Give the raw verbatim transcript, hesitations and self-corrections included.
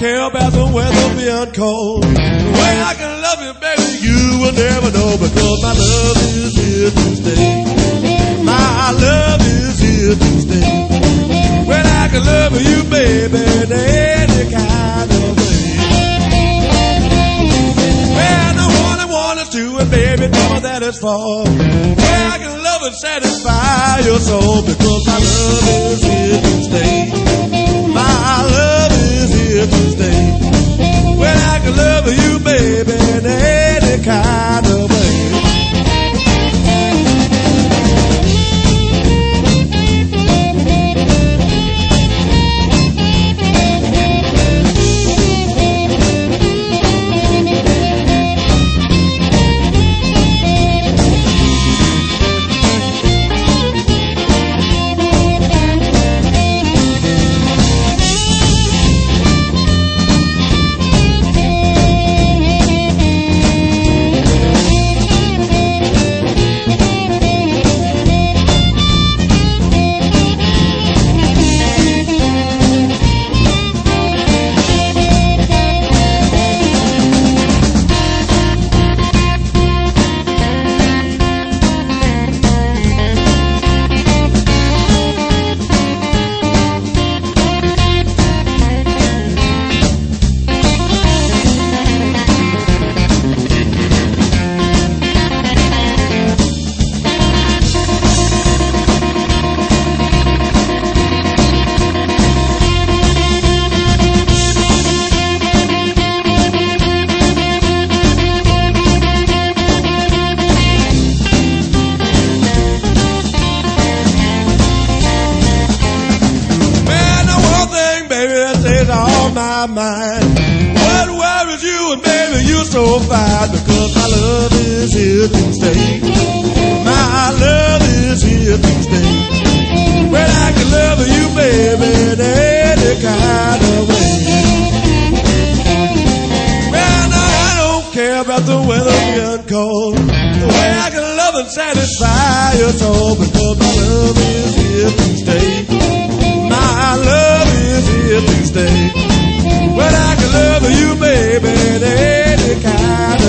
care about the weather being cold. The way I can love you, baby, you will never know, because my love is here to stay. My love is here to stay. Well, I can love you, baby, in any kind of way. Well, no one I want us to, and baby, know that it's for. Well, I can love and satisfy your soul, because my love is here to stay. My love is here to stay. Well, I can love you, baby, in any kind of way. My mind, what worries you, and baby, you're so fine, because my love is here to stay. My love is here to stay. Well, I can love you, baby, in any kind of way. Well, now I don't care about the weather being cold. The way I can love and satisfy your soul, because my love is here to stay. My love is here to stay. Well, I can love you, baby, in any kind